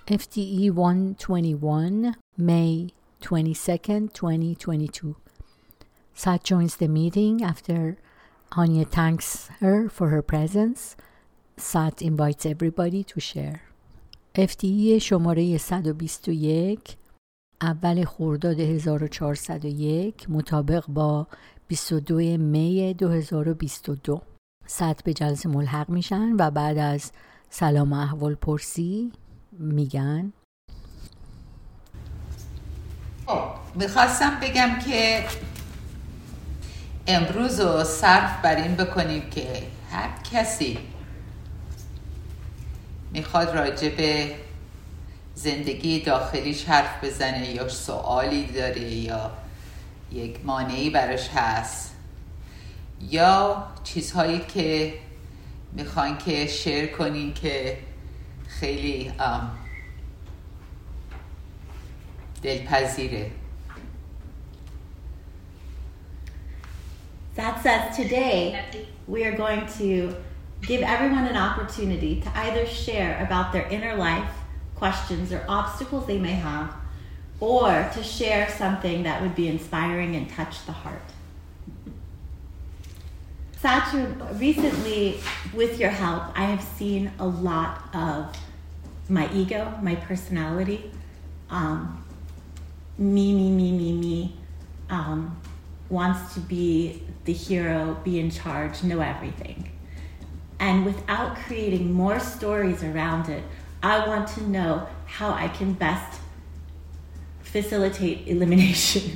FTE 121, May 22nd, 2022. Sat joins the meeting after Anya thanks her for her presence. Sat invites everybody to share. FTE شماره 121 اول خرداد 1401 مطابق با 22 می 2022. ساعت به جلسه ملحق میشن و بعد از سلام و احوال پرسی میگن میخواستم بگم که امروز رو صرف بر این بکنیم که هر کسی میخواد راجع به زندگی داخلیش حرف بزنه یا سوالی داره یا یک مانعی براش هست یا چیزهایی که میخوان که شیر کنین که خیلی دلپذیره. That says today we are going to give everyone an opportunity to either share about their inner life, questions or obstacles they may have, or to share something that would be inspiring and touch the heart. Satchu, recently with your help, I have seen a lot of my ego, my personality, me, wants to be the hero, be in charge, know everything. And without creating more stories around it, I want to know how I can best facilitate elimination.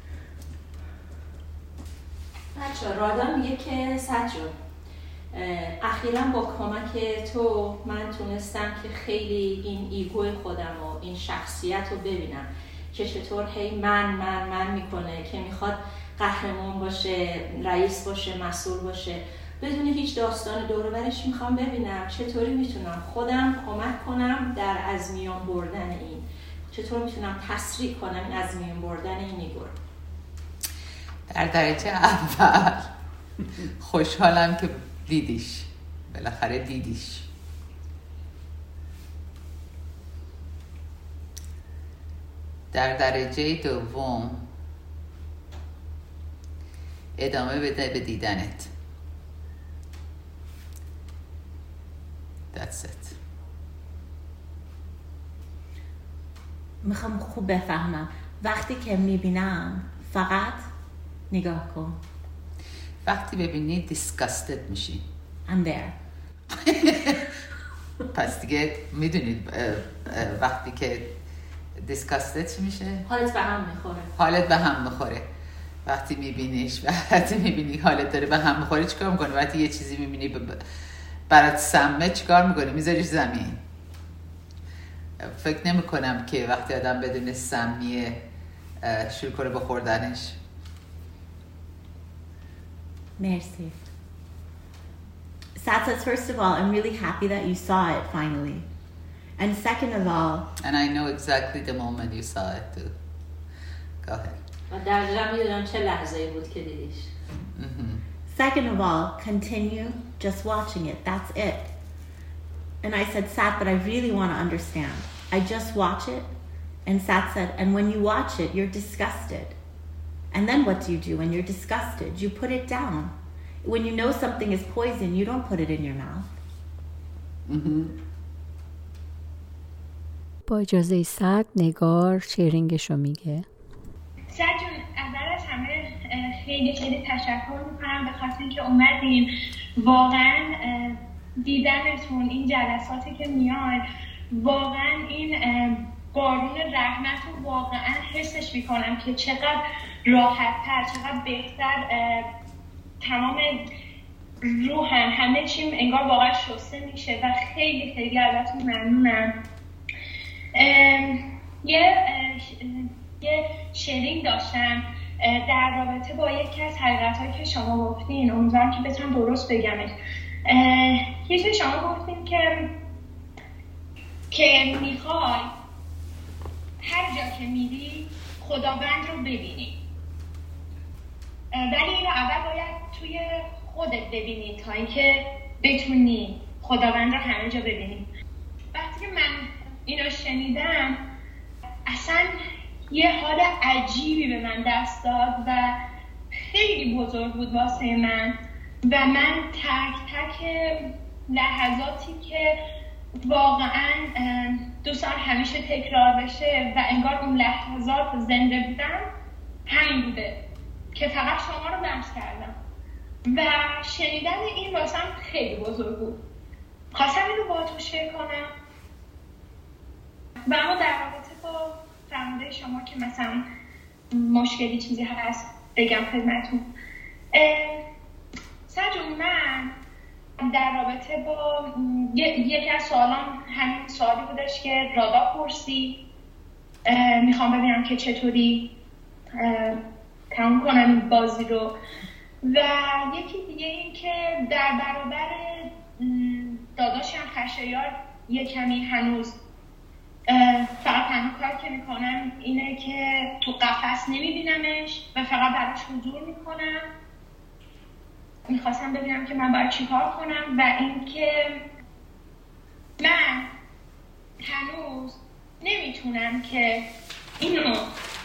بچه رادا میگه که سجو اخیراً با کمک تو من تونستم که خیلی این ایگوی خودم و این شخصیت رو ببینم که چطور هی من میکنه که میخواد قهرمان باشه، رئیس باشه، مسئول باشه بدون هیچ داستان دور و برش. میخوام ببینم چطوری میتونم خودم کمک کنم در از میان بردن این، چطور میتونم تسریع کنم این از میان بردن این ایگو. در درجه اول خوشحالم که دیدیش، بالاخره دیدیش. در درجه دوم ادامه بده به دیدنت. That's it. میخوام خوب بفهمم وقتی که میبینم فقط نگاه کن. وقتی ببینی disgusted میشی. I'm there. پس دیگه میدونید وقتی که disgusted میشه حالت به هم میخوره. حالت به هم میخوره. وقتی میبینیش وقتی میبینی حالت داره به هم میخوره چیکار میکنی؟ وقتی یه چیزی میبینی برات سمه چیکار میکنی؟ میذاریش زمین. فکر نمی کنم که وقتی آدم بدون سمیه شروع کنه به خوردنش. Merci. Sat says, first of all, I'm really happy that you saw it finally. And second of all... And I know exactly the moment you saw it too. Go ahead. و دقیقا میدونم چه لحظه‌ای بود که دیدیش. Second of all, continue just watching it. That's it. And I said, Sat, but I really want to understand. I just watch it. And Sat said, and when you watch it, you're disgusted. And then what do you do when you're disgusted? You put it down. When you know something is poison, you don't put it in your mouth. با اجازه سعد نگار شیرینگشو میگه. سعد جون اول از همه خیلی تشکر میکنم به خاطر اینکه اومدین. واقعا دیدنتون این جلساتی که میاد واقعا این بارون رحمت رو واقعا حسش میکنم که چقدر راحت‌تر، چقدر بهتر تمام روحم همه چیم انگار واقعا شسته میشه و خیلی خیلی ازتون ممنونم. یه شیرینگ داشتم در رابطه با یکی از حقیقت‌هایی که شما گفتین. امیدوارم که بتونم درست بگمش. یه چیز شما گفتین که میخوای هر جا که میری خداوند رو ببینی، ولی اینو اول باید توی خودت ببینی تا اینکه بتونی خداوند رو همه جا ببینی. وقتی که من اینو شنیدم اصلا یه حال عجیبی به من دست داد و خیلی بزرگ بود واسه من و من تک تک لحظاتی که واقعا دوستان همیشه تکرار بشه و انگار اون لحظات زنده بودم همین بوده که فقط شما رو بحث کردم و شنیدن این واسم خیلی بزرگ بود. خواستم اینو با تو شیر کنم و اما در رابطه با فرموده شما که مثلا مشکلی چیزی هست بگم خدمتون. سجون من در رابطه با یکی از سوالام همین سوالی بودش که رادا پرسی، میخوام ببینم که چطوری تموم کنم این بازی رو و یکی دیگه این که در برابر داداشم خشایار یه کمی هنوز فقط تنها کار که میکنم اینه که تو قفس نمیبینمش و فقط براش حضور میکنم. میخواستم ببینم که من باید چی کار کنم و اینکه من هنوز نمیتونم که اینو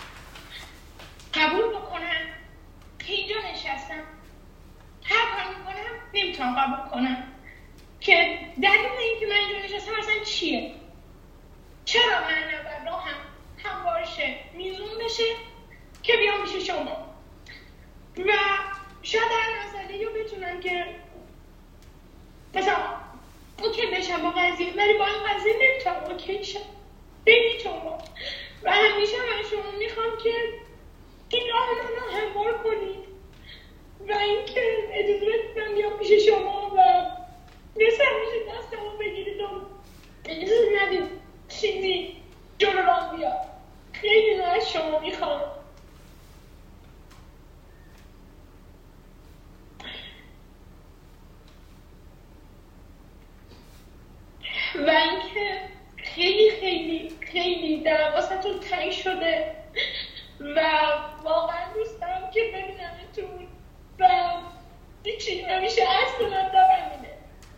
قبول بکنم که اینجا نشستم هر کار میکنم نمیتونم قبول کنم که دلیل اینکه من اینجا نشستم اصلا چیه؟ چرا من نباید راهم هموار شه میزون بشه که بیام میشه شما و شاید هر مسئله رو بتونم که مثلا اوکی بشم با قضیه ولی با این قضیه نمیتونم اوکی شم بین شما و همیشه من شما میخوام که این راه من رو هموار کنید و اینکه اجازه بدید بیام پیش شما و مثل همیشه دستمو بگیرید و اجازه ندید چیزی جلو راه بیاد. خیلی از شما میخوام. و اینکه خیلی خیلی خیلی در واسه‌تون تنگ شده و واقعا دوست دارم که ببینمتون و هیچی همیشه عصد من دارم اینه.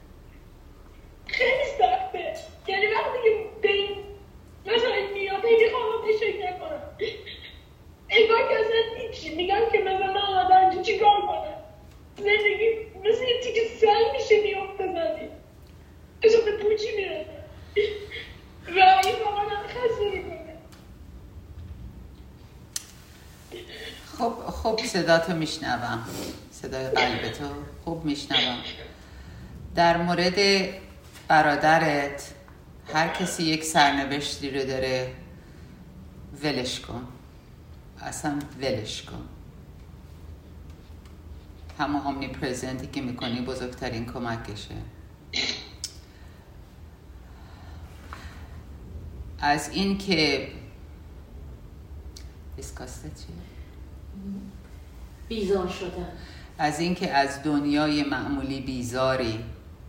خیلی سخته یعنی وقتی که به این مثلا میاد هیلی خواهم بشک نکنم انگار که اصلا هیچی میگم که مثلا من آمدم اینجا چی کار کنم زندگی مثل یه تیکه سنگ میشه میافته زنی اصلا به پوچی میرسه و این واقعا من خسته میکنه. خب صداتو میشنوم، صدای قلبتو خوب میشنوم. در مورد برادرت هر کسی یک سرنوشتی رو داره ولش کن، اصلا ولش کن. همون امنی پرزنتی که میکنی بزرگترین کمکشه. از این که اسکاسته چیه؟ بیزار شدن، از این که از دنیای معمولی بیزاری،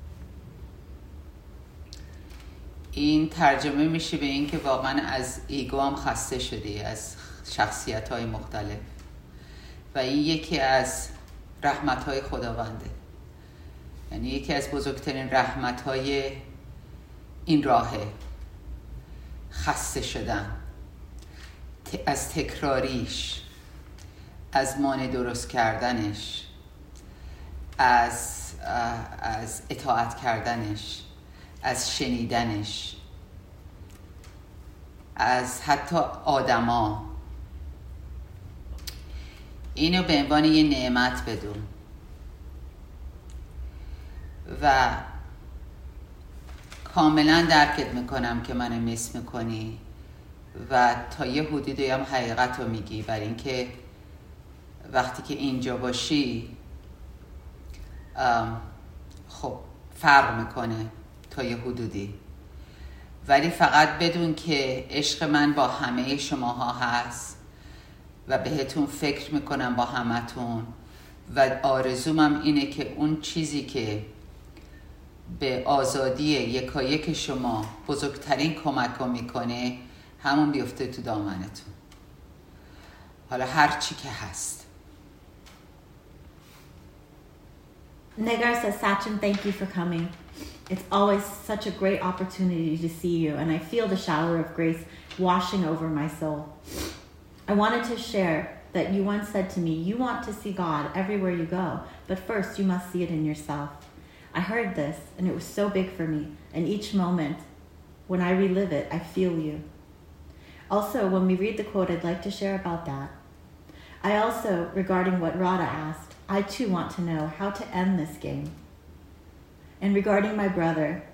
این ترجمه میشه به این که واقعا از ایگو هم خسته شدی، از شخصیت‌های مختلف و این یکی از رحمت‌های خداونده. یعنی یکی از بزرگترین رحمت‌های این راهه خسته شدن از تکراریش، از مانع درست کردنش، از اطاعت کردنش، از شنیدنش، از حتی آدما. اینو به عنوان یه نعمت بدون و کاملا درکت میکنم که منو میس میکنی و تا یه حدودی هم حقیقت رو میگی، برای اینکه وقتی که اینجا باشی خب فرق میکنه تا یه حدودی، ولی فقط بدون که عشق من با همه شماها هست و بهتون فکر میکنم با همتون و آرزومم اینه که اون چیزی که به آزادی یکایک شما بزرگترین کمک رو میکنه همون بیفته تو دامنتون، حالا هر چی که هست. Negar says, Sachin, thank you for coming. It's always such a great opportunity to see you, and I feel the shower of grace washing over my soul. I wanted to share that you once said to me, you want to see God everywhere you go, but first you must see it in yourself. I heard this, and it was so big for me, and each moment, when I relive it, I feel you. Also, when we read the quote, I'd like to share about that. I also, regarding what Radha asked, I too want to know how to end this game. And regarding my brother,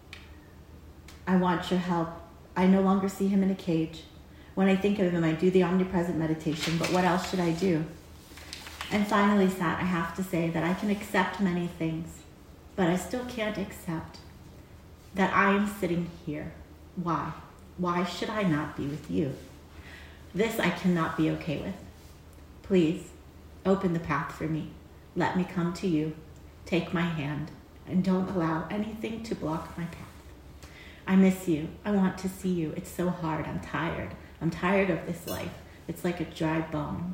I want your help. I no longer see him in a cage. When I think of him, I do the omnipresent meditation, but what else should I do? And finally, Sat, I have to say that I can accept many things, but I still can't accept that I am sitting here. Why? Why should I not be with you? This I cannot be okay with. Please, open the path for me. Let me come to you. Take my hand, and don't allow anything to block my path. I miss you. I want to see you. It's so hard. I'm tired. I'm tired of this life. It's like a dry bone.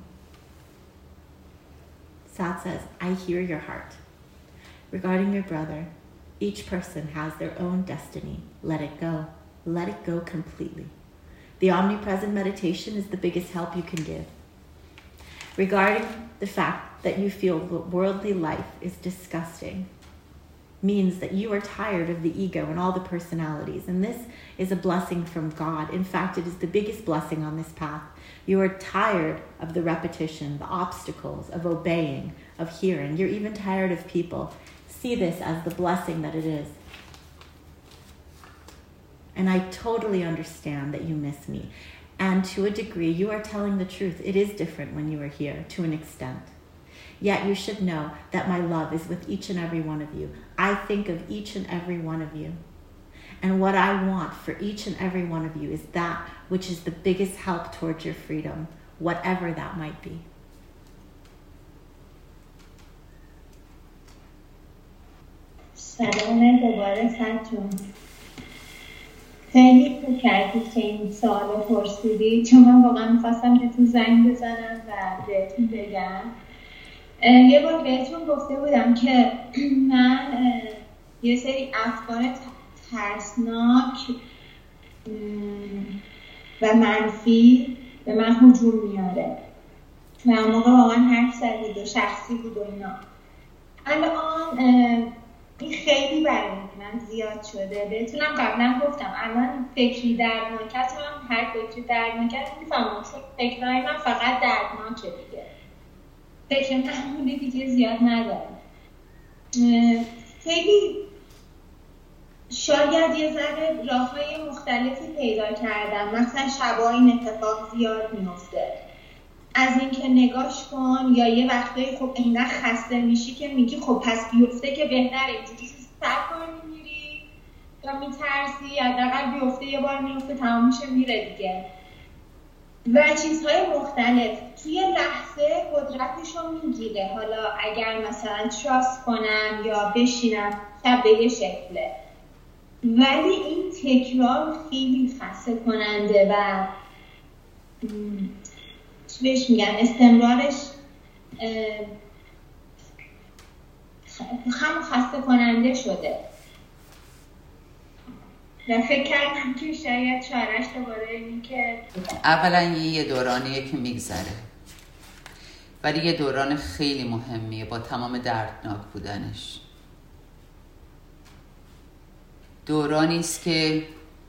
Sat says, I hear your heart. Regarding your brother, each person has their own destiny. Let it go. Let it go completely. The omnipresent meditation is the biggest help you can give. Regarding the fact that you feel worldly life is disgusting, means that you are tired of the ego and all the personalities. And this is a blessing from God. In fact, it is the biggest blessing on this path. You are tired of the repetition, the obstacles, of obeying, of hearing. You're even tired of people. See this as the blessing that it is. And I totally understand that you miss me. And to a degree, you are telling the truth. It is different when you are here, to an extent. Yet you should know that my love is with each and every one of you. I think of each and every one of you. And what I want for each and every one of you is that which is the biggest help towards your freedom, whatever that might be. سلام دوباره سرتون. خیلی خوب کردید که این سوال پرسیدید، چون من واقعا میخواستم بهتون زنگ بزنم و بهتون بگم. یه بار بهتون گفته بودم که من یه سری افکار ترسناک و منفی به من هجوم میاره و اون موقع واقعا حرف زدید و شخصی بود و اینا. الان این خیلی برای من زیاد شده. بهتونم قبلا گفتم الان فکری دردناکت هم هر فکری دردناکت میفهمم، چون فکرهای من فقط دردناکه دیگه، فکر معمولی دیگه زیاد ندارم. خیلی شاید یه ذره راههای مختلفی پیدا کردم. مثلا شبا این اتفاق زیاد میفته، از اینکه نگاش کن، یا یه وقتایی خب اینقدر خسته میشی که میگی خب پس بیفته که بهتره، اینجوری سر کار میمیری یا میترسی، حداقل بیفته یه بار میفته تمام میشه میره دیگه. و چیزهای مختلف توی لحظه قدرتشو میگیره. حالا اگر مثلا تراست کنم یا بشینم شب به یه شکله، ولی این تکرار خیلی خسته کننده و چی بهش میگن، استمرارش هم خسته کننده شده و فکر کردم که شاید چارش دوباره اینی که اولا یه دورانیه که میگذره، ولی یه دوران خیلی مهمیه با تمام دردناک بودنش. دورانی است که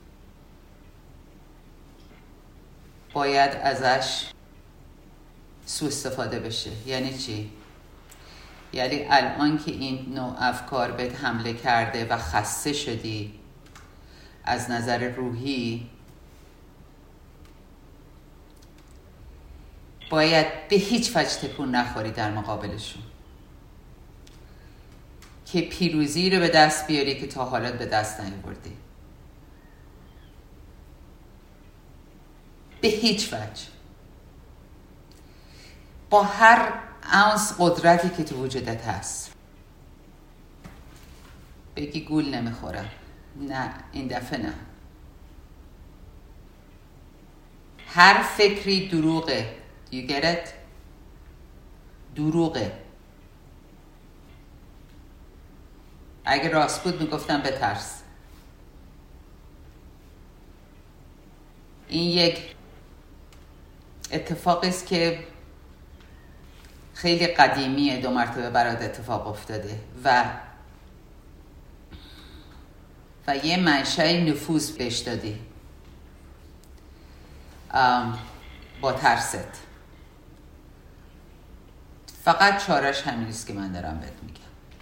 باید ازش سوء استفاده بشه. یعنی چی؟ یعنی الان که این نوع افکار بهت حمله کرده و خسته شدی از نظر روحی، باید به هیچ وجه تکون نخوری در مقابلشون که پیروزی رو به دست بیاری که تا حالا به دست نیاوردی. به هیچ وجه، با هر اونس قدرتی که تو وجودت هست. بگی گول نمیخورم، نه این دفعه نه. هر فکری دروغه. You get it؟ دروغه. اگه راست بود میگفتم بترس. این یک اتفاقی است که خیلی قدیمیه، 2 مرتبه برات اتفاق افتاده و یه منشأ نفوذ بهش دادی با ترست. فقط چارش همین است که من دارم بهت میگم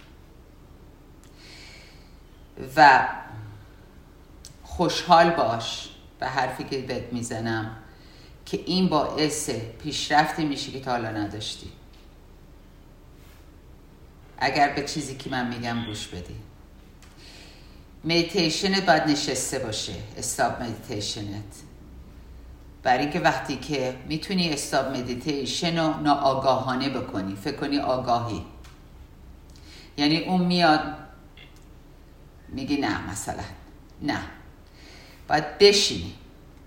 و خوشحال باش به حرفی که بهت میزنم که این باعث پیشرفتی میشه که تا حالا نداشتی. اگر به چیزی که من میگم گوش بدی. مدیتیشنت باید نشسته باشه، استاب مدیتیشنت، برای اینکه وقتی که میتونی استاب مدیتیشن رو ناآگاهانه بکنی، فکر کنی آگاهی، یعنی اون میاد میگی نه، مثلا نه، باید بشینی.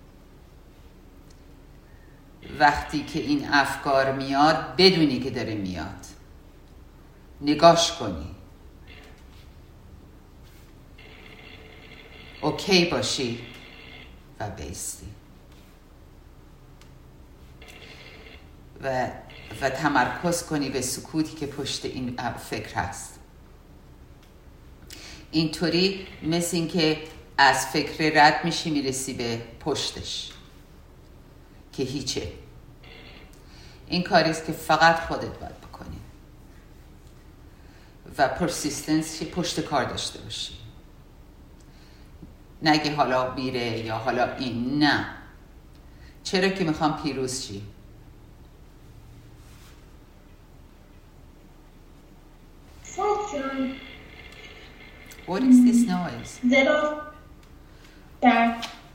وقتی که این افکار میاد بدونی که داره میاد، نگاش کنی، اوکی باشی و بیستی و تمرکز کنی به سکوتی که پشت این فکر هست. اینطوری مثل این که از فکر رد میشی میرسی به پشتش که هیچه. این کاریست که فقط خودت باید بکنی و پرسیستنس، پشت کار داشته باشی. نگه حالا میره یا حالا این، نه، چرا که میخوام پیروز شی. What is this noise? زیرا در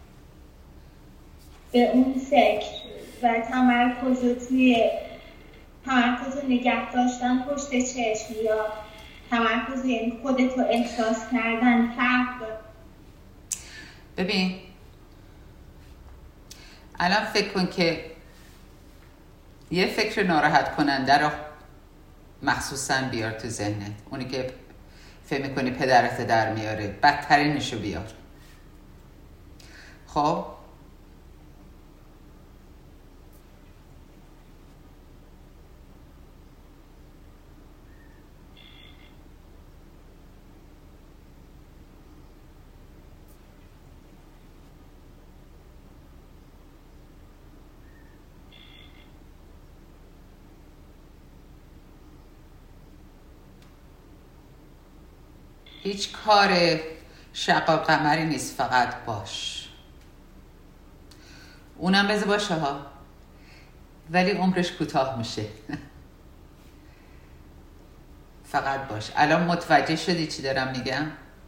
به اون فکر و تمرکز و نگه داشتن پشت چشم یا تمرکز یعنی خودت رو احساس کردن فرق داره. ببین الان فکر کن که یه فکر ناراحت کننده رو مخصوصا بیار تو ذهنت، اونی که فکر میکنی پدرت در میاره، بدترینشو بیار. خب هیچ کار شقا قمری نیست، فقط باش. اونم بذار باشه ها، ولی عمرش کوتاه میشه. فقط باش. الان متوجه شدی چی دارم میگم؟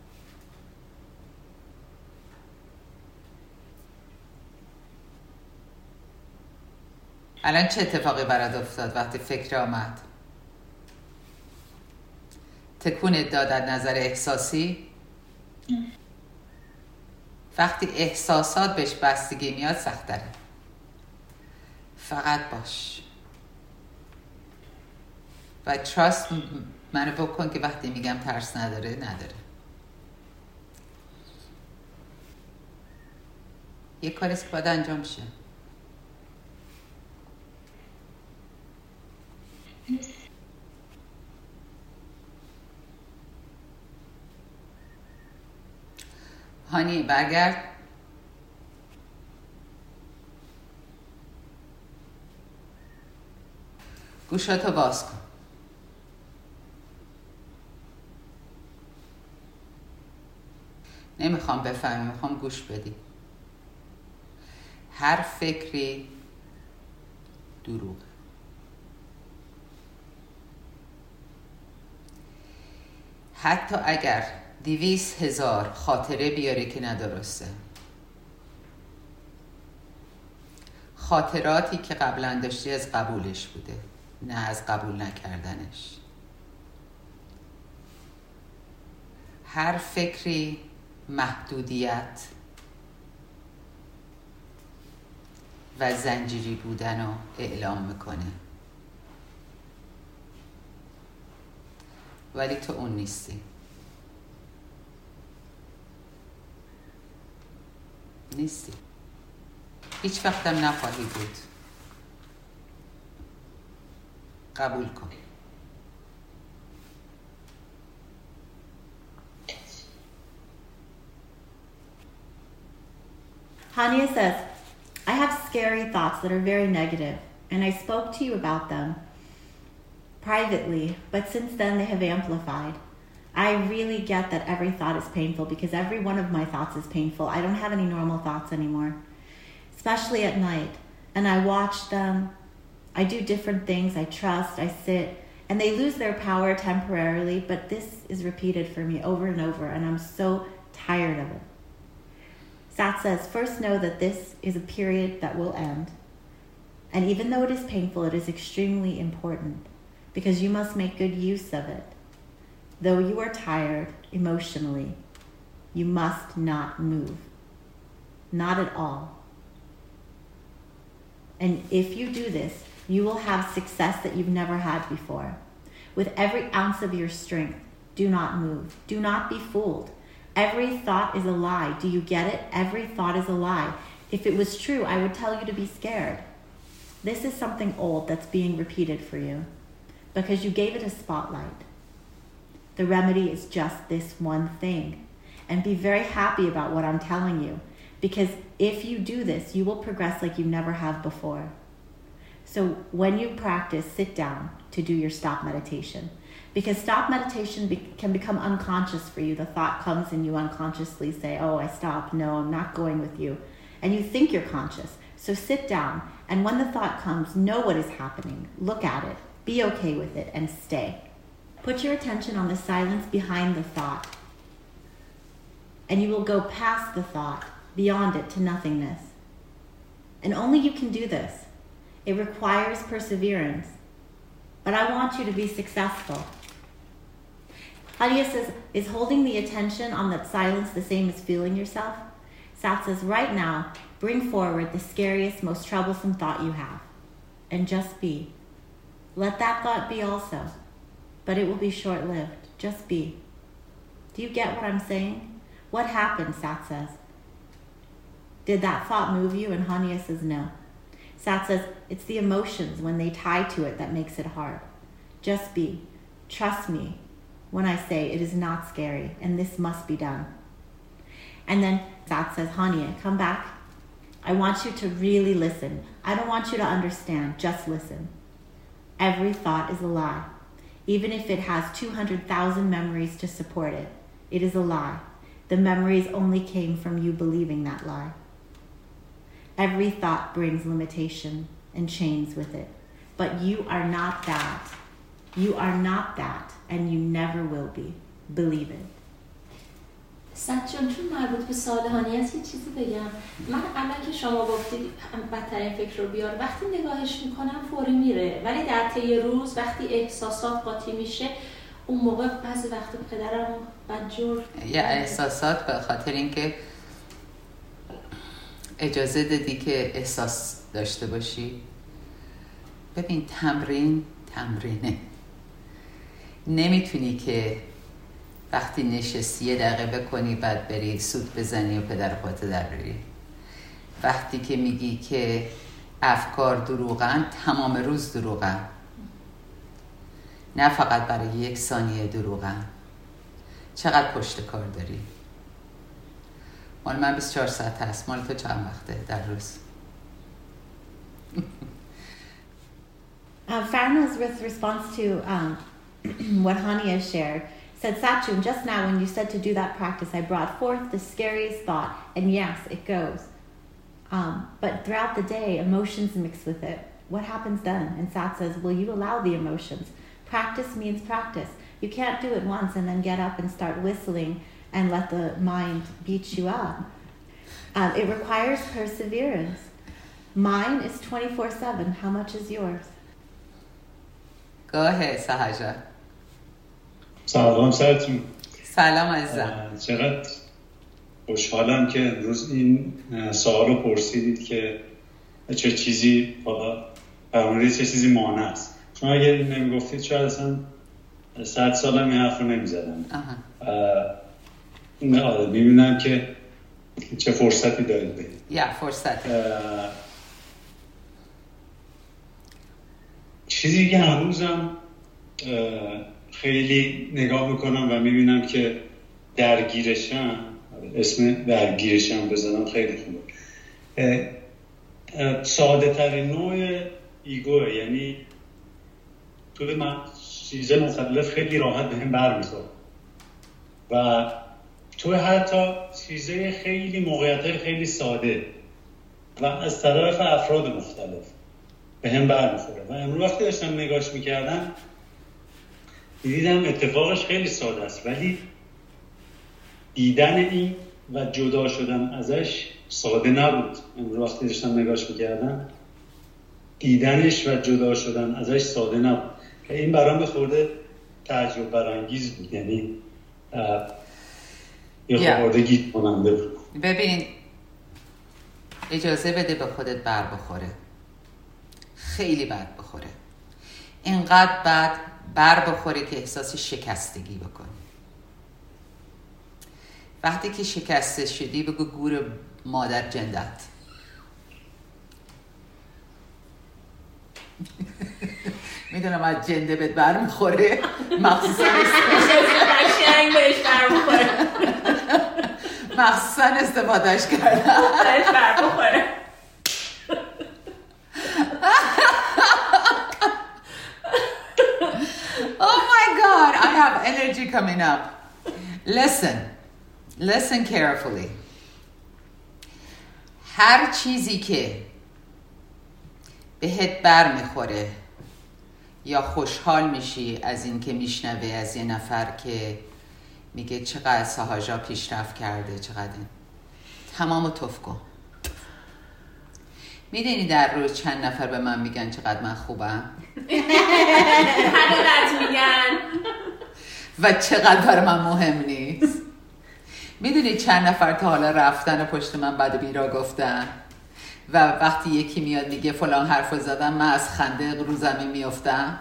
الان چه اتفاقی برات افتاد وقتی فکر آمد؟ تکونت داد از نظر احساسی؟ وقتی احساسات بهش بستگی میاد سخت داره. فقط باش و تراست منو بکن که وقتی میگم ترس نداره. یه کاریست که باید انجام شه. هانی برگرد. گوشاتو باز کن. نمیخوام بفهمی، میخوام گوش بدی. هر فکری دروغه. حتی اگر 200,000 خاطره بیاری که ندرسته، خاطراتی که قبلا داشتی از قبولش بوده، نه از قبول نکردنش. هر فکری محدودیت و زنجیری بودن رو اعلام میکنه، ولی تو اون نیستی. نیستی. هیچ وقتم نخواهی بود. قبول کن. Hania says, I have scary thoughts that are very negative, and I spoke to you about them privately, but since then they have amplified. I really get that every thought is painful because every one of my thoughts is painful. I don't have any normal thoughts anymore, especially at night. And I watch them. I do different things. I trust. I sit. And they lose their power temporarily, but this is repeated for me over and over, and I'm so tired of it. Sat says, first know that this is a period that will end. And even though it is painful, it is extremely important because you must make good use of it. Though you are tired emotionally, you must not move. Not at all. And if you do this, you will have success that you've never had before. With every ounce of your strength, do not move. Do not be fooled. Every thought is a lie. Do you get it? Every thought is a lie. If it was true, I would tell you to be scared. This is something old that's being repeated for you because you gave it a spotlight. The remedy is just this one thing. And be very happy about what I'm telling you, because if you do this, you will progress like you never have before. So when you practice, sit down to do your stop meditation. Because stop meditation can become unconscious for you. The thought comes and you unconsciously say, oh, I stopped. No, I'm not going with you. And you think you're conscious. So sit down. And when the thought comes, know what is happening. Look at it. Be okay with it and stay. Put your attention on the silence behind the thought. And you will go past the thought, beyond it to nothingness. And only you can do this. It requires perseverance. But I want you to be successful. Hania says, is holding the attention on that silence the same as feeling yourself? Sat says, right now, bring forward the scariest, most troublesome thought you have. And just be. Let that thought be also. But it will be short-lived. Just be. Do you get what I'm saying? What happened, Sat says. Did that thought move you? And Hania says, no. Sat says, it's the emotions when they tie to it that makes it hard. Just be. Trust me when I say it is not scary and this must be done. And then Sat says, Hania, come back. I want you to really listen. I don't want you to understand. Just listen. Every thought is a lie. Even if it has 200,000 memories to support it, it is a lie. The memories only came from you believing that lie. Every thought brings limitation and chains with it. But you are not that. You are not that, and you never will be. Believe it. سعد جان، چون مربوط به سوال هانی است یه چیزی بگم. من الان که شما گفتید بدترین فکر رو بیار، وقتی نگاهش میکنم فوری میره، ولی در طی روز وقتی احساسات قاطی میشه، اون موقع بعضی وقتا پدرم بدجور یه احساسات به خاطر اینکه اجازه دادی که احساس داشته باشی. ببین، تمرینه. نمیتونی که وقتی نشستی 1 دقیقه بکنی بعد بری سوت بزنی و پدر پات در بری. وقتی که میگی که افکار دروغن، تمام روز دروغن، نه فقط برای 1 ثانیه دروغن. چقدر پشت کار داری؟ مال من 24 ساعت هست. مال تو چند وقته در روز؟ Farna's response to what Hania shared said, Satchun, just now when you said to do that practice, I brought forth the scariest thought, and yes, it goes. But throughout the day, emotions mix with it. What happens then? And Sat says, well, you allow the emotions. Practice means practice. You can't do it once and then get up and start whistling and let the mind beat you up. It requires perseverance. Mine is 24/7. How much is yours? Go ahead, Sahaja. سلام سرتون. سلام عزیزم. چقدر خوشحالم که امروز این سوال رو پرسیدید که چه چیزی حالا برمونده چه چیزی مانع است. چون اگر نمیگفتید شاید اصلا 100 سالم این حرف رو نمیزدم. میبینم که چه فرصتی دارید بگید؟ فرصتی. چیزی که هنوزم خیلی نگاه میکنم و میبینم که درگیرشم، اسم درگیرشم بزنم خیلی خوبه، ساده ترین نوع ایگوه. یعنی توی من چیزه مختلف خیلی راحت به هم برمیخواد و توی حتی چیزه خیلی موقعیت خیلی ساده و از طرف افراد مختلف به هم برمیخوره. و امروز وقتی داشتم نگاش میکردم دیدم اتفاقش خیلی ساده است، ولی دیدن این و جدا شدن ازش ساده نبود. امروز وقتی داشتم نگاش میکردم دیدنش و جدا شدن ازش ساده نبود. این برام به خورده تجربه برانگیز بود، یعنی یه خورده گیج کننده بود. ببین، اجازه بده به خودت بر بخوره، خیلی بر بخوره، اینقدر بر بخوره که احساس شکستگی بکنی. وقتی که شکسته شدی بگو گور مادر جندت. میدونم از جنده بهت برمیخوره، مخصوصا استفادهش کردم. Oh my God, I have energy coming up. Listen carefully. هر چیزی که بهت بر میخوره یا خوشحال میشی از این که میشنوه از یه نفر که میگه چقدر ساهاجا پیشرفت کرده، چقدر تمام توف کن. میدونی در روز چند نفر به من میگن چقدر من خوبم؟ حقیقت میگن و چقدر برای من مهم نیست. میدونی چند نفر تا حالا رفتن پشت من بعد بیرا گفتن و وقتی یکی میاد میگه فلان حرفو زدم من از خنده رو زمین میافتم.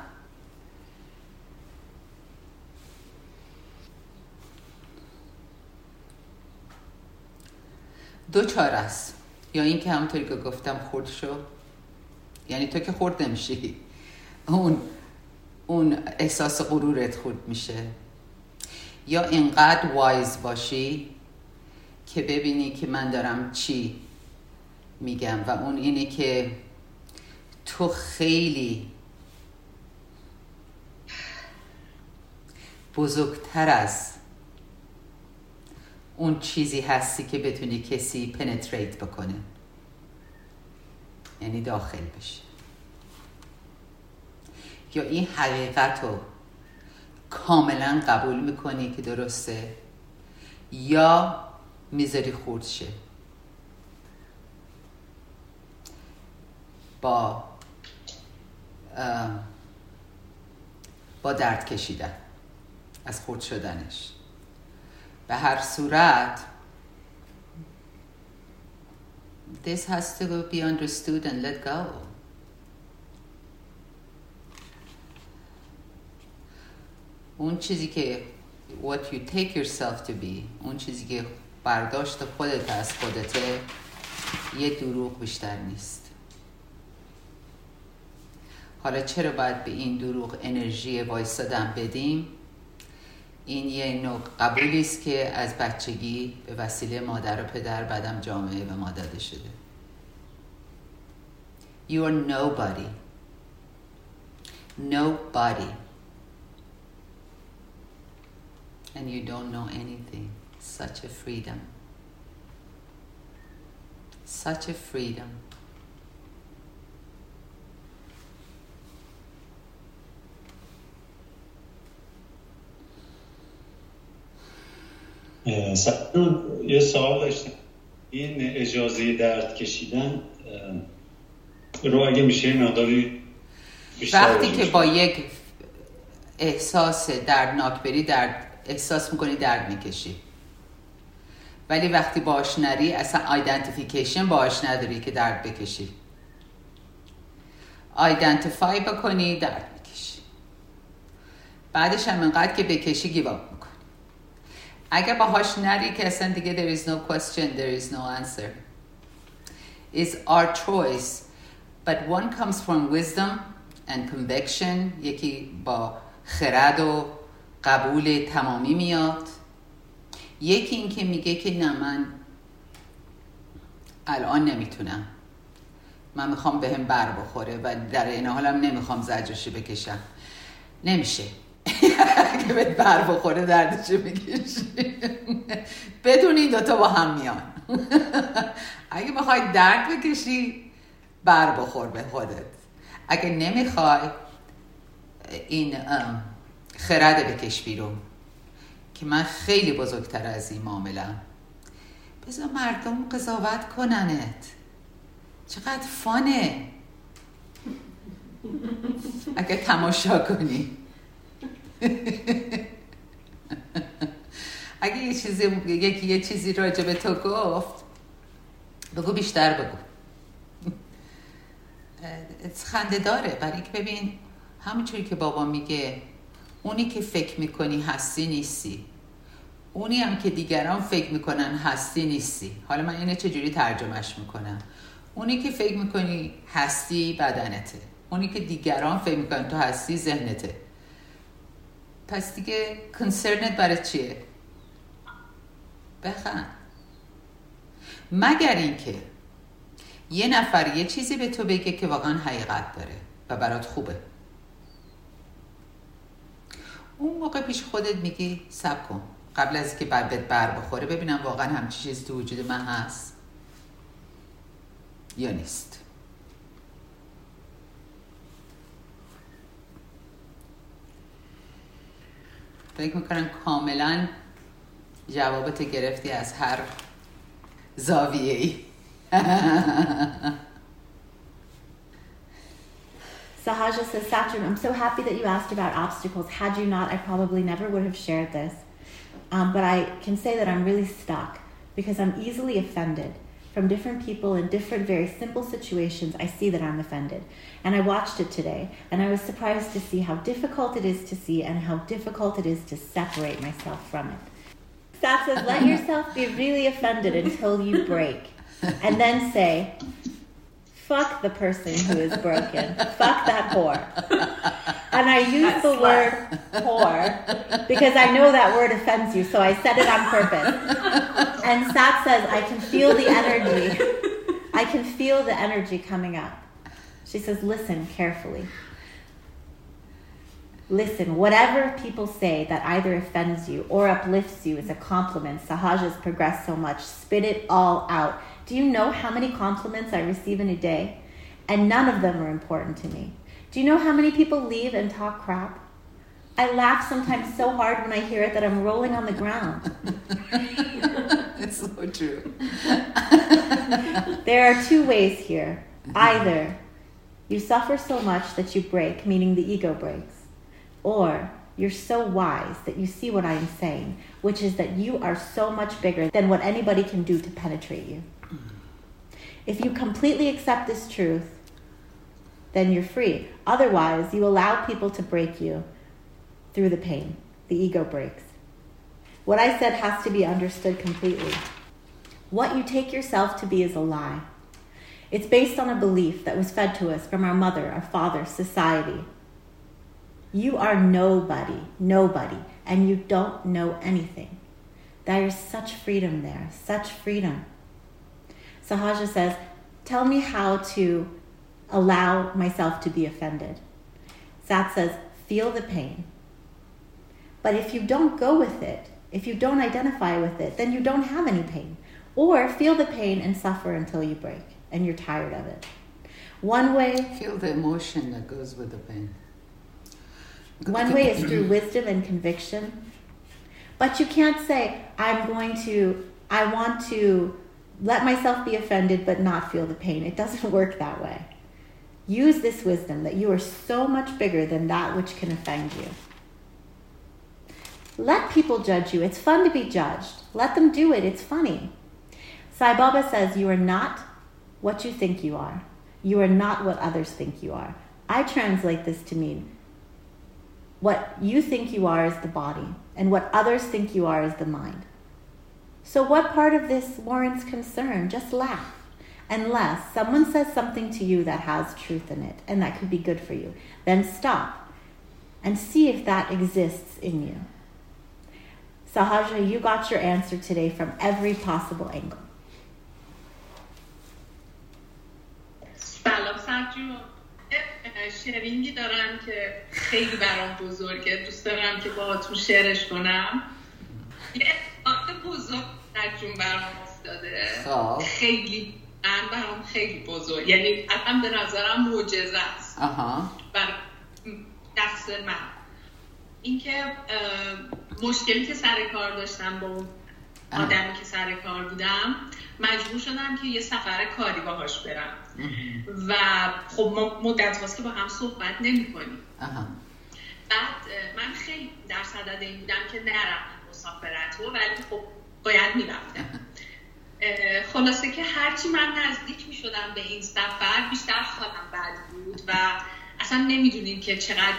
دو چاره است، یا این که همونطوری که گفتم خورد شو، یعنی تو که خورد نمیشی، اون احساس غرورت خورد میشه، یا اینقدر وایز باشی که ببینی که من دارم چی میگم و اون اینه که تو خیلی بزرگتر از اون چیزی هستی که بتونی کسی پنتریت بکنه، یعنی داخل بشه. یا این حقیقت رو کاملا قبول میکنی که درسته یا میذاری خورد شه با درد کشیدن از خورد شدنش. به هر صورت this has to be understood and let go. اون چیزی که what you take yourself to be، اون چیزی که برداشت خودت از خودته، یه دروغ بیشتر نیست. حالا چرا باید به این دروغ انرژی وایسادن بدیم؟ این یه نوع قبولی است که از بچگی به وسیله مادر و پدر بعدم جامعه به ما داده شده. You are nobody. Nobody. And you don't know anything. Such a freedom. Such a freedom. یه سوال داشتم. این اجازه درد کشیدن رو اگه میشه مقداری بیشتر وقتی که با یک احساس دردناک بری احساس میکنی درد میکشی، ولی وقتی باش نری اصلا آیدنتیفیکیشن باش نداری که درد بکشی. آیدنتیفای بکنی درد میکشی، بعدش هم اینقدر که بکشی گیواب میکنی. اگه باهاش نری که اصلا دیگه there is no question, there is no answer. It's our choice. But one comes from wisdom and conviction. یکی با خرد و قبول تمامی میاد. یکی این که میگه که نه من الان نمیتونم. من میخوام بهم بر بخوره و در این حالم نمیخوام زجرشو بکشم. نمیشه. اگه بهت بر بخوره دردشو میکشی. بدون این دوتا با هم میان. اگه میخوای درد بکشی بر بخور به خودت. اگه نمیخوای این خرد بکش بیرون که من خیلی بزرگتر از این معاملم. بذار مردم قضاوت کننت. چقدر فانه اگه تماشا کنی. اگه یه چیزی راجع به تو گفت بگو بیشتر بگو. خنده داره برای که ببین همونجوری که بابا میگه اونی که فکر میکنی هستی نیستی، اونی هم که دیگران فکر میکنن هستی نیستی. حالا من اینه چجوری ترجمهش میکنم؟ اونی که فکر میکنی هستی بدنته، اونی که دیگران فکر میکنن تو هستی ذهنته. پس دیگه کنسرنت برای چیه؟ بخند. مگر اینکه یه نفر یه چیزی به تو بگه که واقعا حقیقت داره و برات خوبه، اون موقع پیش خودت میگی صبر کن قبل از که بعد بر بخوره ببینم واقعا همچین چیزی تو وجود من هست یا نیست. فکر میکنم کاملا جوابت گرفتی از هر زاویه‌ای. Sahaja says, Saturn, I'm so happy that you asked about obstacles. Had you not, I probably never would have shared this. But I can say that I'm really stuck because I'm easily offended. From different people in different, very simple situations, I see that I'm offended. And I watched it today, and I was surprised to see how difficult it is to see and how difficult it is to separate myself from it. Sat says, let yourself be really offended until you break. And then say, fuck the person who is broken. Fuck that whore. And I use the word whore because I know that word offends you, so I said it on purpose. And Sat says, I can feel the energy. I can feel the energy coming up. She says, listen carefully. Listen, whatever people say that either offends you or uplifts you is a compliment. Sahaja's progressed so much. Spit it all out. Do you know how many compliments I receive in a day? And none of them are important to me. Do you know how many people leave and talk crap? I laugh sometimes so hard when I hear it that I'm rolling on the ground. It's so true. There are two ways here. Either you suffer so much that you break, meaning the ego breaks, or you're so wise that you see what I'm saying, which is that you are so much bigger than what anybody can do to penetrate you. If you completely accept this truth, then you're free. Otherwise, you allow people to break you through the pain. The ego breaks. What I said has to be understood completely. What you take yourself to be is a lie. It's based on a belief that was fed to us from our mother, our father, society. You are nobody, and you don't know anything. There is such freedom there, such freedom. Sahaja says, tell me how to allow myself to be offended. Sat says, feel the pain. But if you don't go with it, if you don't identify with it, then you don't have any pain. Or feel the pain and suffer until you break and you're tired of it. One way... Feel the emotion that goes with the pain. One way is through wisdom and conviction. But you can't say, I want to let myself be offended but not feel the pain. It doesn't work that way. Use this wisdom that you are so much bigger than that which can offend you. Let people judge you. It's fun to be judged. Let them do it. It's funny. Sai Baba says, you are not what you think you are. You are not what others think you are. I translate this to mean, what you think you are is the body, and what others think you are is the mind. So what part of this warrants concern? Just laugh. Unless someone says something to you that has truth in it, and that could be good for you, then stop and see if that exists in you. Sahaja, you got your answer today from every possible angle. سلام سجون. شعرینگی دارم که خیلی برام بزرگه، دوست دارم که باهاتون شعرش کنم. یه اتفاق بزرگ سجون برام افتاده، خیلی برام خیلی بزرگ، یعنی اصلا به نظرم معجزه است برای شخص من. اینکه مشکلی که سر کار داشتم با اون آدمی که سر کار بودم، مجبور شدم که یه سفر کاری باهاش برم و خب ما مدت هاست که با هم صحبت نمی کنیم. بعد من خیلی در صدد این بودم که نرم مسافرت رو، ولی خب باید می رفتم. خلاصه که هرچی من نزدیک می شدم به این سفر بیشتر حالم بد بود و اصلا نمیدونیم که چقدر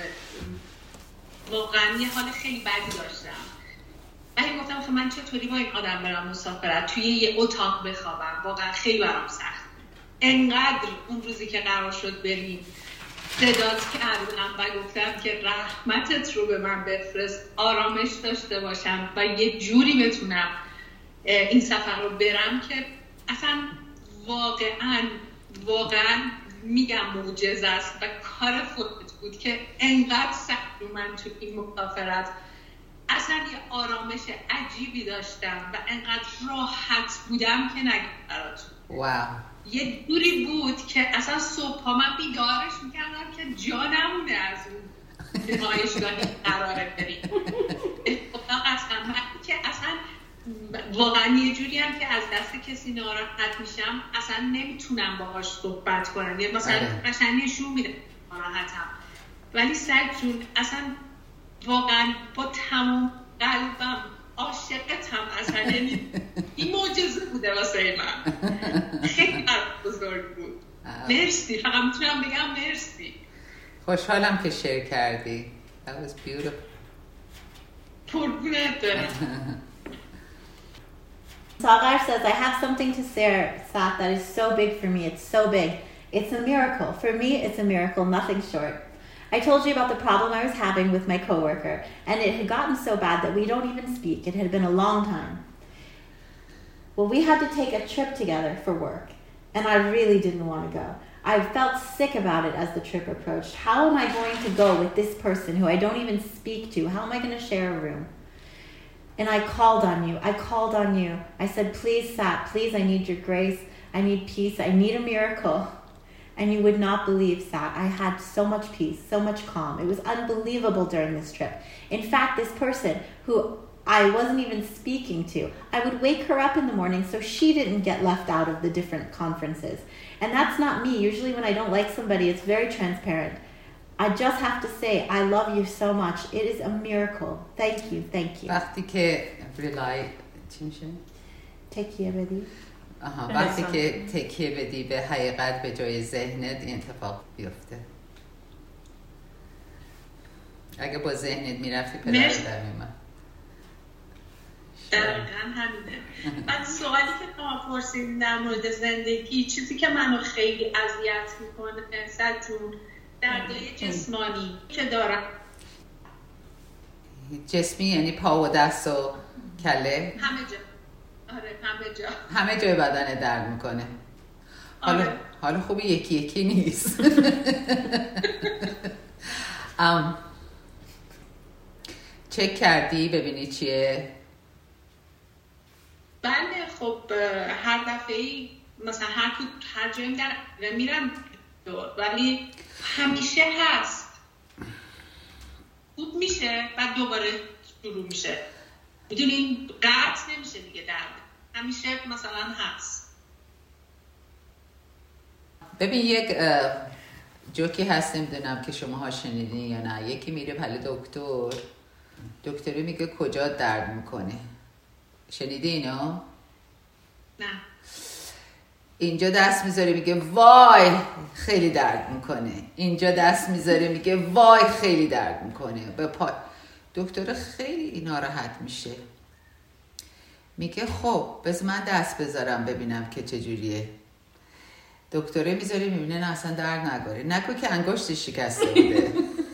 واقعا یه حال خیلی بدی داشتم. ولی گفتم خب من چطوری با این آدم برم مسافرت، توی یه اتاق بخوابم، واقعا خیلی برام سخت. انقدر اون روزی که قرار شد بریم صدات کردم و گفتم که رحمتت رو به من بفرست، آرامش داشته باشم و یه جوری بتونم این سفر رو برم که اصلا واقعا میگم معجزه است و کار خودت بود که انقدر سخت رو من تو این مسافرت اصلا یه آرامش عجیبی داشتم و انقدر راحت بودم که نگم براتون. واو. یه دوری بود که اصلا صبح ها من بیدارش میکردم که جا نمونه از اون نمایشگاهی قراره بریم. خدا قسم من که اصلا واقعا یه جوری هم که از دست کسی ناراحت میشم اصلا نمیتونم باهاش صحبت کنم، یه مثلا قشنگ نشون میده ناراحتم، ولی سگ جون اصلا واقعا با تمام قلبم عاشقتم، اصلا این معجزه بوده واسه من، خیلی بزرگ بود. مرسی، فقط میتونم بگم مرسی. خوشحالم که شیر کردی. That was beautiful. قربونت برم. Sagar says, I have something to share, Sat, that is so big for me. It's so big. It's a miracle. For me, it's a miracle, nothing short. I told you about the problem I was having with my coworker, and it had gotten so bad that we don't even speak. It had been a long time. Well, we had to take a trip together for work, and I really didn't want to go. I felt sick about it as the trip approached. How am I going to go with this person who I don't even speak to? How am I going to share a room? And I called on you. I said, please, Sat, please, I need your grace. I need peace. I need a miracle. And you would not believe, Sat, I had so much peace, so much calm. It was unbelievable during this trip. In fact, this person who I wasn't even speaking to, I would wake her up in the morning so she didn't get left out of the different conferences. And that's not me. Usually when I don't like somebody, it's very transparent. I just have to say, I love you so much. It is a miracle. Thank you. وقتی که چی میشه؟ تکیه بدی. وقتی که تکیه بدی به حقیقت به جای ذهنت، این اتفاق بیفته. اگه با ذهنت میرفتی پدر در میمد. دقیقا همینه. بعد سوالی که ما پرسیدیم در مورد زندگی، چیزی که منو خیلی اذیت میکنه سجون، دردای جسمانی که دارم. جسمی یعنی پا و دست و کله؟ همه جا. آره همه جا. همه جای بدن درد میکنه. حالا خوبی یکی نیست. چک کردی ببینی چیه؟ بله خب هر دفعه‌ای مثلا هر جایی میرم ولی همیشه هست، خوب میشه بعد دوباره شروع میشه، میدونین قطع نمیشه دیگه، درد همیشه مثلا هست. ببین یک جوکی هست، نمیدونم که شماها شنیدین یا نه. یکی میره پل دکتری میگه کجا درد میکنه، شنیدی اینو؟ نه. اینجا دست میذاره میگه وای خیلی درد میکنه، اینجا دست میذاره میگه وای خیلی درد میکنه. به پای دکتر خیلی ناراحت میشه، میگه خب بذار من دست بذارم ببینم که چجوریه. دکتره میذاره میبینه نه اصلا درد نگاره، نگو که انگشتش شکسته بوده.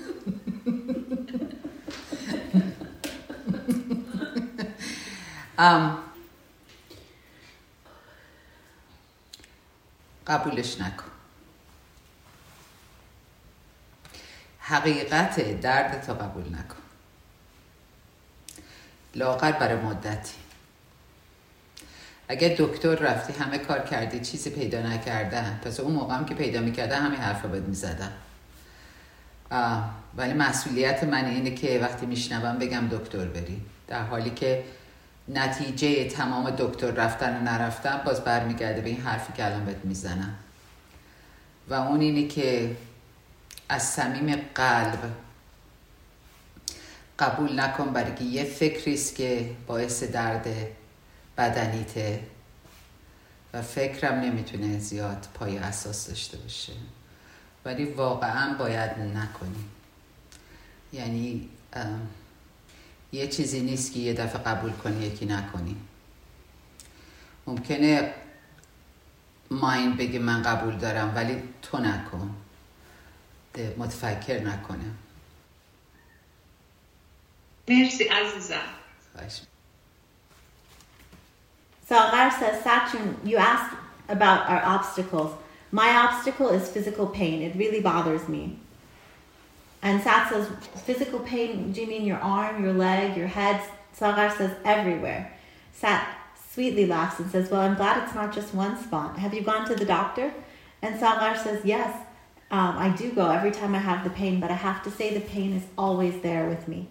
قبولش نکن. حقیقت درد تا قبول نکن، لااقل برای مدتی. اگه دکتر رفتی همه کار کردی چیزی پیدا نکردن، پس اون موقع هم که پیدا میکردن همین حرفا بهت میزدن. ولی مسئولیت من اینه که وقتی میشنوم بگم دکتر بری، در حالی که نتیجه تمام دکتر رفتن و نرفتن باز برمیگرده به این حرفی که الان بهت میزنم و اون اینه که از صمیم قلب قبول نکن، برای که یه فکریست که باعث درد بدنیته و فکرم نمیتونه زیاد پای اساس داشته باشه، ولی واقعا باید نکنی. یعنی یه چیزی نیست که یه دفعه قبول کنی یکی نکنی. ممکنه مایند بگه من قبول دارم ولی تو نکن، متفکر نکنه. مرسی عزیزم. Sagar says, Satchun, you asked about our obstacles. My obstacle is physical pain. It really bothers me. And Sat says, physical pain, do you mean your arm, your leg, your head? Sagar says, everywhere. Sat sweetly laughs and says, well, I'm glad it's not just one spot. Have you gone to the doctor? And Sagar says, yes, I do go every time I have the pain, but I have to say the pain is always there with me.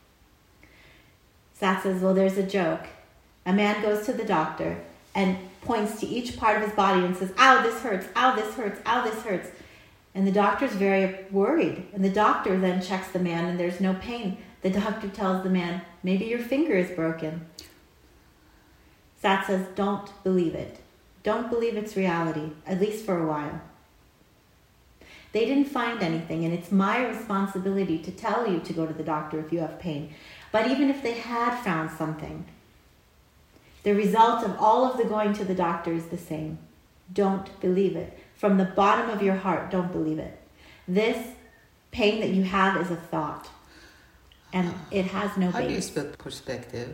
Sat says, well, there's a joke. A man goes to the doctor and points to each part of his body and says, ow, this hurts, ow, this hurts, ow, this hurts. And the doctor's very worried. And the doctor then checks the man and there's no pain. The doctor tells the man, maybe your finger is broken. Sat says, don't believe it. Don't believe it's reality, at least for a while. They didn't find anything, and it's my responsibility to tell you to go to the doctor if you have pain. But even if they had found something, the result of all of the going to the doctor is the same. Don't believe it. From the bottom of your heart, don't believe it. This pain that you have is a thought, and it has no How do you base. spell perspective?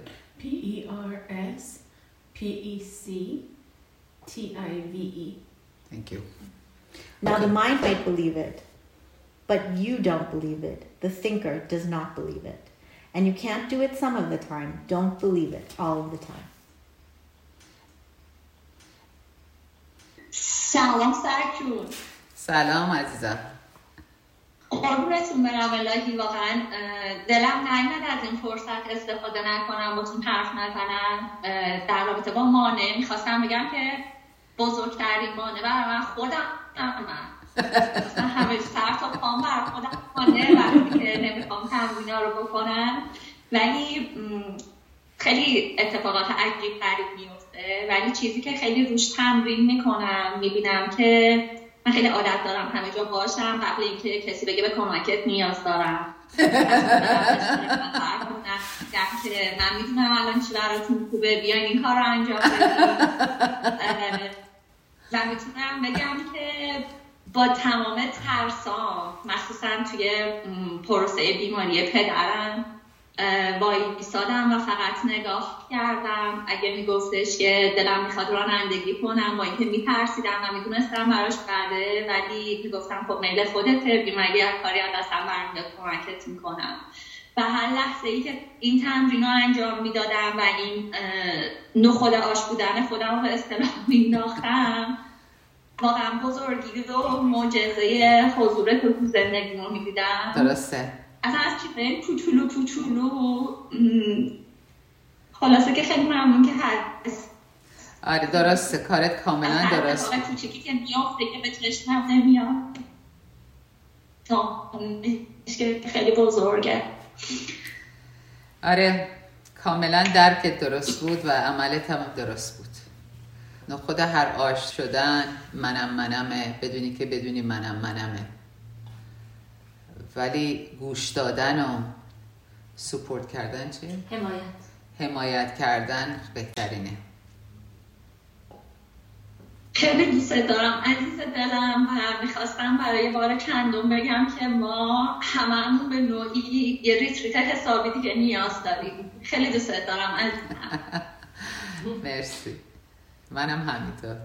P-E-R-S-P-E-C-T-I-V-E. Thank you. Now, Okay. the mind might believe it, but you don't believe it. The thinker does not believe it. And you can't do it some of the time. Don't believe it all of the time. سلام سرجون. سلام عزیزم. قربونتون برم الهی، واقعا دلم نیامد از این فرصت استفاده نکنم باتون حرف نزنم در رابطه با مانع. میخواستم بگم که بزرگترین مانع برای من خودم من همه سر تا پام برای خودم مانع وقتی که نمیخوام تمرین‌ها رو بکنم، ولی خیلی اتفاقات عجیب غریب میفته. ولی چیزی که خیلی روش تمرین میکنم، میبینم که من خیلی عادت دارم همه جا باشم قبل اینکه کسی بگه به کمکت نیاز دارم. که من میدونم الان چی براتون خوبه، بیاین این کار رو انجام بدید. و میتونم بگم که با تمام ترسام، مخصوصا توی پروسه بیماری پدرم، وایسادم و فقط نگاه کردم. اگه میگفتش که دلم میخواد رانندگی کنم، با اینکه میترسیدم و میدونستم براش بده، ولی میگفتم خب میل خودته، بیماری از کاری از دستم برمیاد، کمکت میکنم. و هر لحظه ای که این تمرین رو انجام میدادم و این نخود آش بودن خودم رو به اصطلاح مینداختم، واقعا بزرگی و معجزه حضور تو زندگیمو میدیدم. درسته. اصلا از چیزای کوچولو خلاصه که خیلی ممنون که هست. آره درسته، کارت کاملا درست. اصلا کوچیکی که میافته که به چشمم نمیاد، که خیلی بزرگه. آره کاملا درکت درست بود و عملت هم درست بود. نخود هر آش شدن منمه، بدونی که بدونی منمه. ولی گوش دادن و سپورت کردن چیه؟ حمایت کردن بهترینه. خیلی دوست دارم عزیز دلم و میخواستم برای بار چندم بگم که ما هممون به نوعی یه ریتریت حسابی دیگه نیاز داریم. خیلی دوست دارم عزیزم. مرسی. منم همینطور.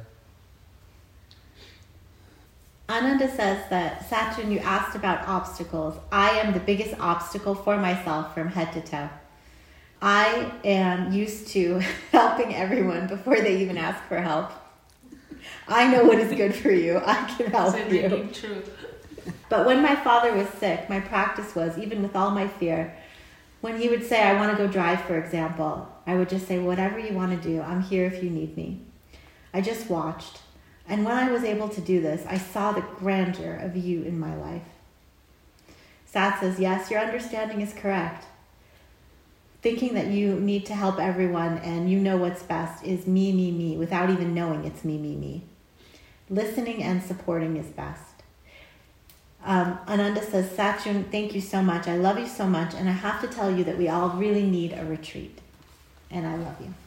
Ananda says that, Saturn, you asked about obstacles. I am the biggest obstacle for myself from head to toe. I am used to helping everyone before they even ask for help. I know what is good for you. I can help you. True. But when my father was sick, my practice was, even with all my fear, when he would say, I want to go drive, for example, I would just say, whatever you want to do, I'm here if you need me. I just watched. And when I was able to do this, I saw the grandeur of you in my life. Sat says, yes, your understanding is correct. Thinking that you need to help everyone and you know what's best is me, without even knowing it's me. Listening and supporting is best. Ananda says, Saturn, thank you so much. I love you so much. And I have to tell you that we all really need a retreat. And I love you.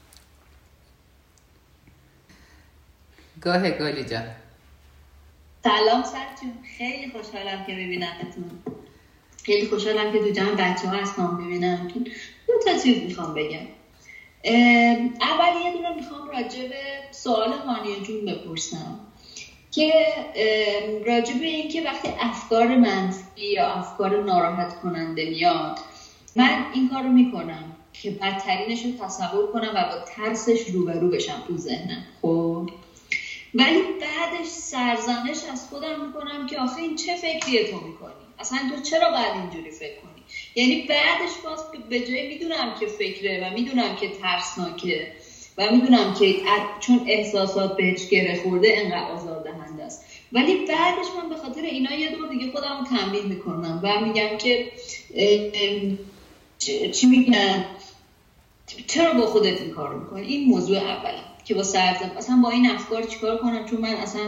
Go ahead, گلی جان. سلام سرچون، خیلی خوشحالم که میبینمتون. خیلی خوشحالم که تو جمع بچه ها هستم میبینمتون. دو تا چیز میخوام بگم. اول یه دونه میخوام راجع به سوال هانیه جون بپرسم که راجع به این که وقتی افکار منفی یا افکار ناراحت کننده میاد، من این کار رو میکنم که بدترینش رو تصور کنم و با ترسش روبرو بشم تو ذهنم. خب ولی بعدش سرزنش از خودم میکنم که آخه این چه فکریه تو میکنی؟ اصلا تو چرا باید اینجوری فکر کنی؟ یعنی بعدش باز به جای میدونم که فکره و میدونم که ترسناکه و میدونم که چون احساسات بهش گره خورده انقدر آزاردهنده است، ولی بعدش من به خاطر اینا یه دور دیگه خودم رو تنبیه میکنم و میگم که چی میگن؟ چرا با خودت این کار میکنی؟ این موضوع اوله که با سرزم اصلا با این افکار چیکار کنم، چون من اصلا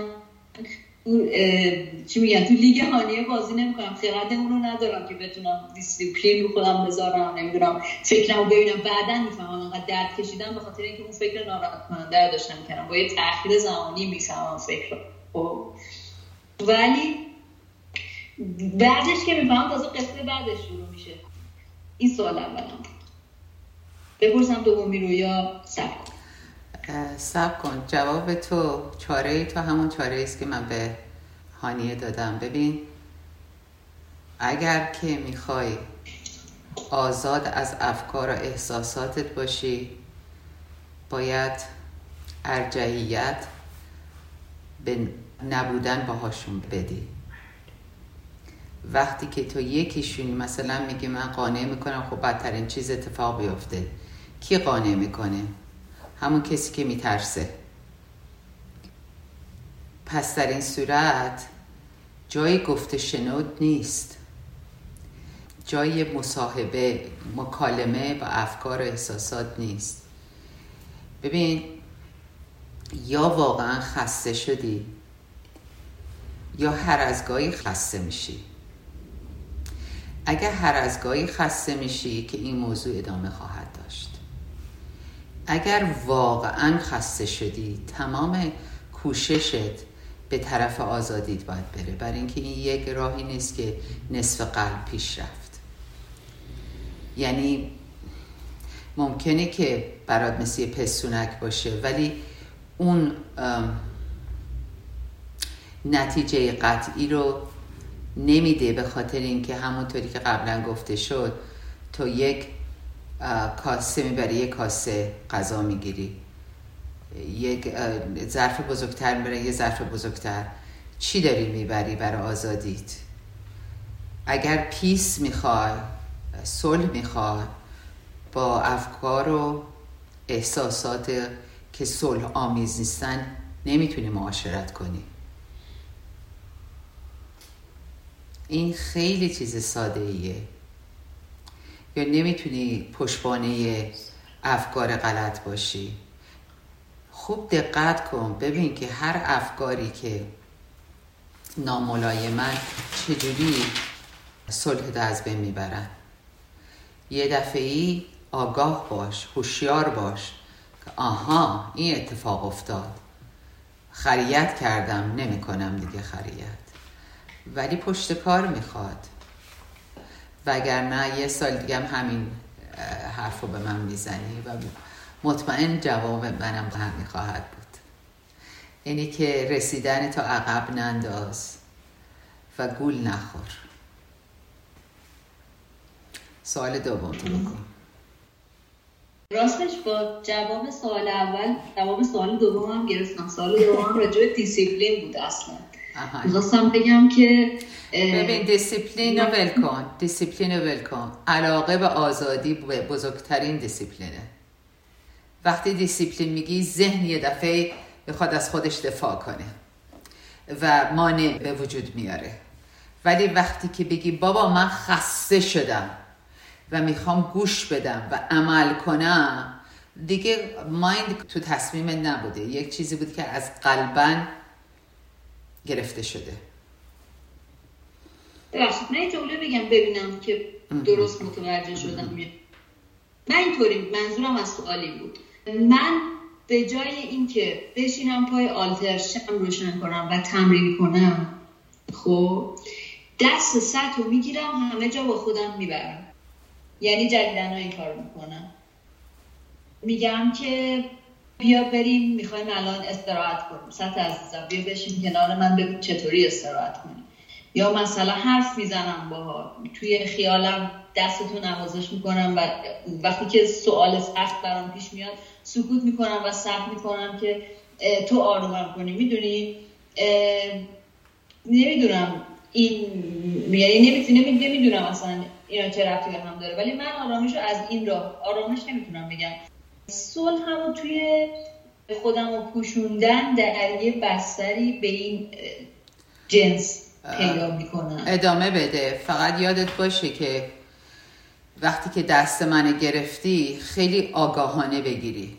چی میگن تو لیگ هانیه بازی نمیکنم، خیرات اون رو ندارم که بتونم دیسیپلین رو خودم بذارم، نمیدونم فکرمو ببینم بعداً میفهمم انقدر درد کشیدم به خاطر اینکه اون فکر ناراحت کننده رو داشتم میکردم، با یه تأخیر زمانی میفهمم فکر رو. ولی بعدش که میفهمم تازه قصه بعدش شروع میشه. این سوال اولم. بپرسم دومی رو یا صبر کن. جواب تو چاره تو همون چاره ایست که من به هانیه دادم. ببین اگر که میخوای آزاد از افکار و احساساتت باشی، باید ارجحیت به نبودن باهاشون بدی. وقتی که تو یکیشونی مثلا میگی من قانع میکنم خب بدترین چیز اتفاق بیفته، کی قانع میکنه؟ همون کسی که میترسه. پس در این صورت جای گفت شنود نیست، جای مصاحبه مکالمه با افکار و احساسات نیست. ببین یا واقعا خسته شدی یا هر از گاهی خسته میشی. اگر هر از گاهی خسته میشی که این موضوع ادامه خواهد داشت. اگر واقعا خسته شدی تمام کوششت به طرف آزادیت باید بره، برای اینکه این یک راهی نیست که نصف قلب پیش رفت. یعنی ممکنه که برات مثل پستونک باشه ولی اون نتیجه قطعی رو نمیده، به خاطر اینکه همونطوری که قبلا گفته شد تو یک کاسه میبری یک کاسه غذا میگیری، یک ظرف بزرگتر میبری یه ظرف بزرگتر. چی داری میبری برای آزادیت؟ اگر پیس میخوای، صلح میخوای، با افکار و احساسات که صلح آمیز نیستن نمیتونی معاشرت کنی. این خیلی چیز ساده ایه. یا نمیتونی پشتوانه افکار غلط باشی. خوب دقت کن، ببین که هر افکاری که ناملایمن چجوری صلحت از بین میبرن. یه دفعی آگاه باش، هوشیار باش که آها این اتفاق افتاد، خریت کردم، نمی کنم دیگه خریت، ولی پشت کار میخواد، وگرنه یه سال دیگه هم همین حرفو به من میزنی و مطمئن جواب منم همین خواهد بود. اینی که رسیدن تا عقب ننداز و گول نخور. سوال دوم تو بگو. راستش با جواب سوال اول جواب سوال دوم هم گرفتم. سوال دوم هم راجع به دیسیپلین بود اصلا. می‌خواستم بگم که ببین دیسیپلین رو ول کن. علاقه به آزادی بزرگترین دیسیپلینه. وقتی دیسیپلین میگی ذهن یه دفعه بخواد از خودش دفاع کنه و مانع به وجود میاره، ولی وقتی که بگی بابا من خسته شدم و میخوام گوش بدم و عمل کنم، دیگه مایند تو تصمیم نبوده، یک چیزی بود که از قلباً گرفته شده. ببخشید من یه جمله بگم ببینم که درست متوجه شدم. من اینطوری منظورم از سوالی بود، من به جای اینکه بشینم پای آلتر شم روشن کنم و تمرین کنم، خب دست سطح رو میگیرم همه جا با خودم میبرم. یعنی جدیدن این کار میکنم، میگم که بیا بریم میخوایم الان استراحت کنیم، سطح عزیزم بیا بشین کنار من ببین چطوری استراحت کنیم. یا مثلا حرف میزنم باها، توی خیالم دستتو نوازش میکنم و وقتی که سوال سخت برام پیش میاد سکوت میکنم و صبر میکنم که تو آرومم کنی. میدونی نمیدونم این یعنی نمیدونم اصلا اینا چه ربطی به هم داره، ولی من آرامش رو از این راه آرامش نمیتونم بگم. صلح همو توی خودم رو پوشوندن در یه بستری به این جنس پیدا میکنم. ادامه بده. فقط یادت باشه که وقتی که دست منو گرفتی خیلی آگاهانه بگیری،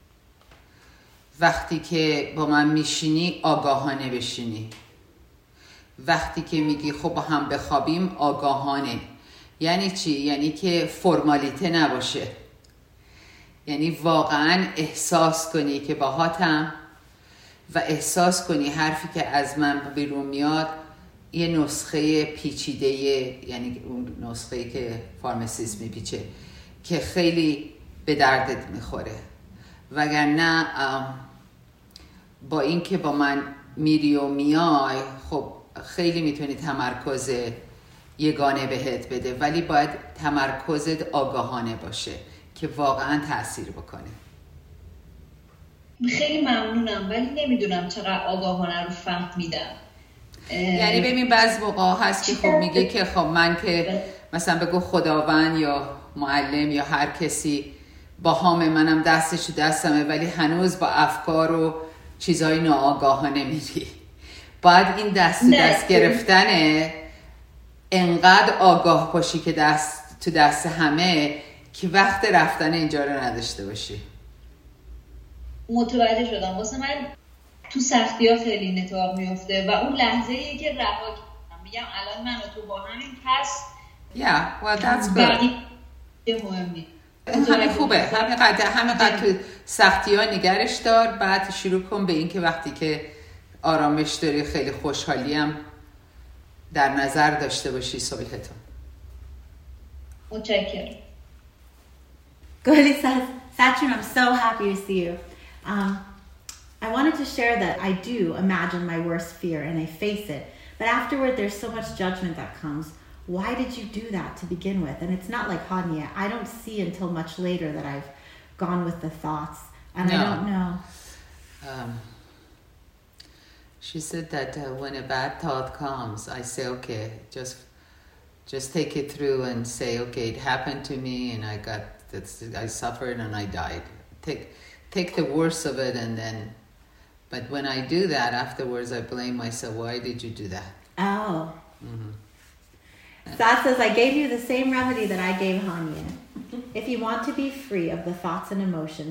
وقتی که با من میشینی آگاهانه بشینی، وقتی که میگی خب با هم بخوابیم آگاهانه. یعنی چی؟ یعنی که فرمالیته نباشه، یعنی واقعا احساس کنی که باهاتم و احساس کنی حرفی که از من بیرون میاد یه نسخه پیچیده، یعنی اون نسخه‌ای که فارماسیست میپیچه که خیلی به دردت میخوره. وگرنه با این که با من میری و میای خب خیلی میتونی تمرکز یگانه بهت بده، ولی باید تمرکزت آگاهانه باشه که واقعا تأثیر بکنه. خیلی ممنونم، ولی نمیدونم چقدر آگاهانه رو فهمیدم. یعنی ببین بعض موقع هست که خب میگه که خب من که مثلا بگو خداوند یا معلم یا هر کسی با هام منم دستش دستمه، ولی هنوز با افکار و چیزای ناآگاهانه میری. باید این دست گرفتنه انقدر آگاه باشی که دست تو دست همه که وقت رفتن اینجا رو نداشته باشی. متوجه شدم. واسه من تو سختی ها خیلی این اتفاق میفته و اون لحظه ای که رها کردم میگم الان من و تو با همین پس well that's good. مهمی همه خوبه. همینقدر تو سختی ها نگرش دار، بعد شروع کن به این که وقتی که آرامش داری خیلی خوشحالی هم در نظر داشته باشی صبحتون. متشکرم. Goli says, Satchin, I'm so happy to see you. I wanted to share that I do imagine my worst fear and I face it. But afterward, there's so much judgment that comes. Why did you do that to begin with? And it's not like Hanya. I don't see until much later that I've gone with the thoughts. And no. I don't know. She said that when a bad thought comes, I say, okay, just take it through and say, okay, it happened to me and I suffered and I died. Take the worst of it and then, but when I do that, afterwards I blame myself. Why did you do that? Oh. Sat says, I gave you the same remedy that I gave Hanya. If you want to be free of the thoughts and emotions,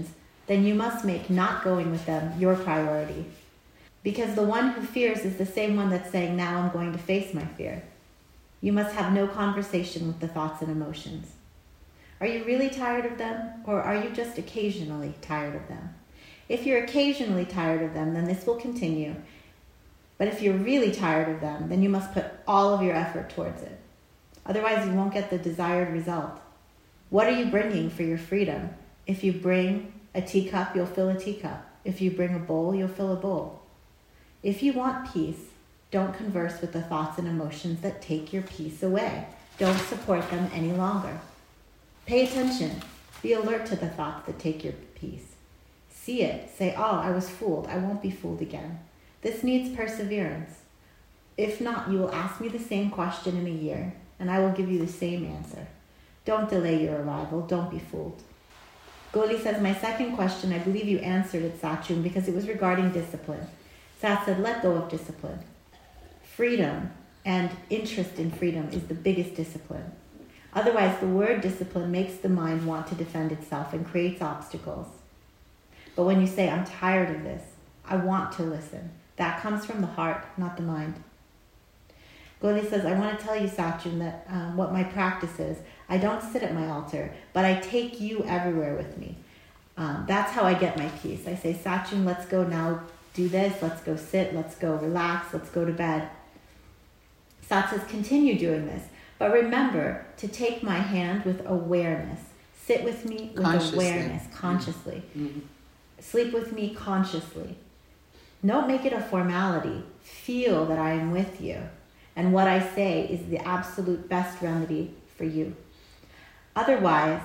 then you must make not going with them your priority. Because the one who fears is the same one that's saying, now I'm going to face my fear. You must have no conversation with the thoughts and emotions. Are you really tired of them, or are you just occasionally tired of them? If you're occasionally tired of them, then this will continue. But if you're really tired of them, then you must put all of your effort towards it. Otherwise, you won't get the desired result. What are you bringing for your freedom? If you bring a teacup, you'll fill a teacup. If you bring a bowl, you'll fill a bowl. If you want peace, don't converse with the thoughts and emotions that take your peace away. Don't support them any longer. Pay attention. Be alert to the thoughts that take your peace. See it. Say, oh, I was fooled. I won't be fooled again. This needs perseverance. If not, you will ask me the same question in a year, and I will give you the same answer. Don't delay your arrival. Don't be fooled. Goli says, my second question, I believe you answered it, Sachum, because it was regarding discipline. Sat said, let go of discipline. Freedom and interest in freedom is the biggest discipline. Otherwise, the word discipline makes the mind want to defend itself and creates obstacles. But when you say, I'm tired of this, I want to listen, that comes from the heart, not the mind. Goli says, I want to tell you, Sachum, that what my practice is. I don't sit at my altar, but I take you everywhere with me. That's how I get my peace. I say, Sachum, let's go now do this. Let's go sit. Let's go relax. Let's go to bed. Sat says, continue doing this. But remember to take my hand with awareness. Sit with me with awareness, consciously. Mm-hmm. Sleep with me consciously. Don't make it a formality. Feel that I am with you. And what I say is the absolute best remedy for you. Otherwise,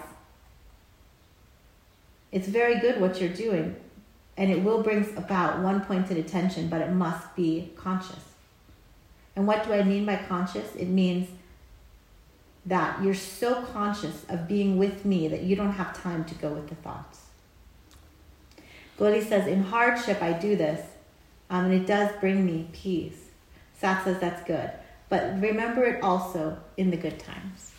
it's very good what you're doing, and it will bring about one-pointed attention, but it must be conscious. And what do I mean by conscious? It means that you're so conscious of being with me that you don't have time to go with the thoughts. Goli says, in hardship I do this, and it does bring me peace. Sat says that's good. But remember it also in the good times.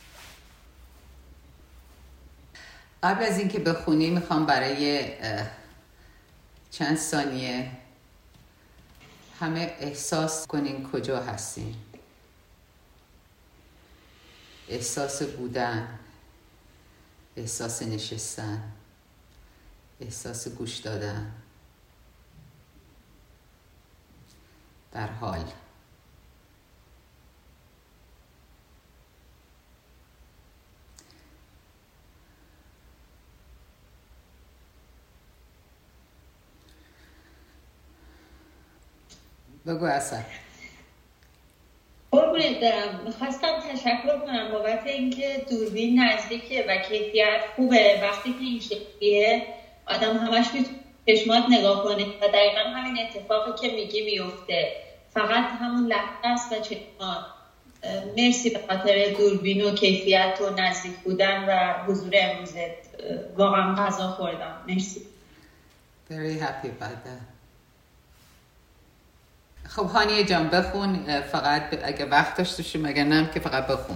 قبل از اینکه بخونی میخوام برای چند ثانیه همه احساس کنین کجا هستین. احساس بودن، احساس نشستن، احساس گوش دادن، در حال. بگو اصلا. قربونت برم. میخواستم تشکر کنم بابت اینکه دوربین نزدیکه و کیفیت خوبه. وقتی که این شکلیه آدم همش میتونه چشمات نگاه کنه و دقیقا همین اتفاقی که میگی میفته. فقط همون لحظه است و چشمات. مرسی به خاطر دوربین و کیفیت و نزدیک بودن و حضور امروزت. واقعا غذا خوردم. مرسی. Very happy about that. خب هانیه جان بخون، فقط اگه وقت داشته باشیم، اگه نه که فقط بخون.